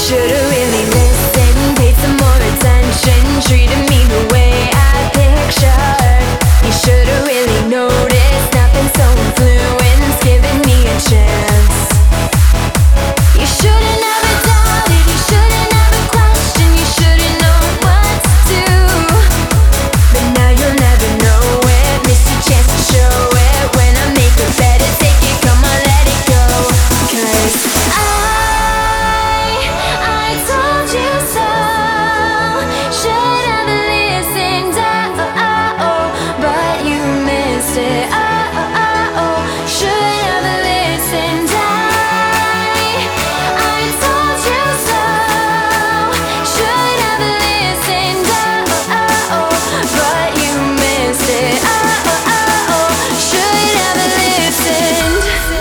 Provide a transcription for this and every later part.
Should've really listened, paid some more attention, treated me the way I pictured. You should've really noticed, not been so influenced, giving me a chance. You should've never doubted, you should've never questioned, you should've known what to do. But now you'll never know it, missed your chance to show it. When I make it better, take it, come on, let it go. 'Cause I told you so. Should have listened, but you missed it. Should have listened. I told you so. Should have listened, but you missed it. Should have listened.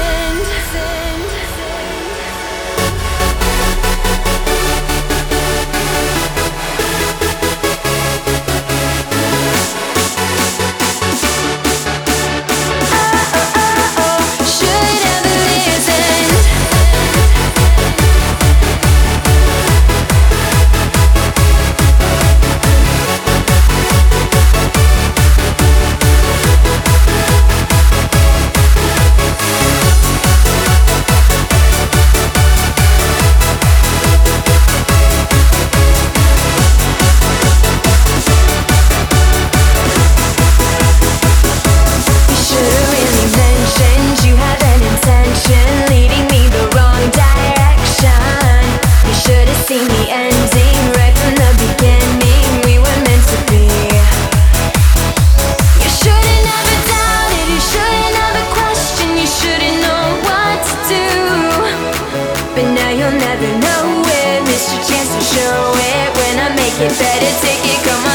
Should have listened. You should've really mentioned you had an intention, leading me the wrong direction. You should've seen the ending right from the beginning. We were meant to be. You should've never doubted, you should've never questioned, you should've known what to do. But now you'll never know it, missed your chance to show it. When I make it better, take it, come on.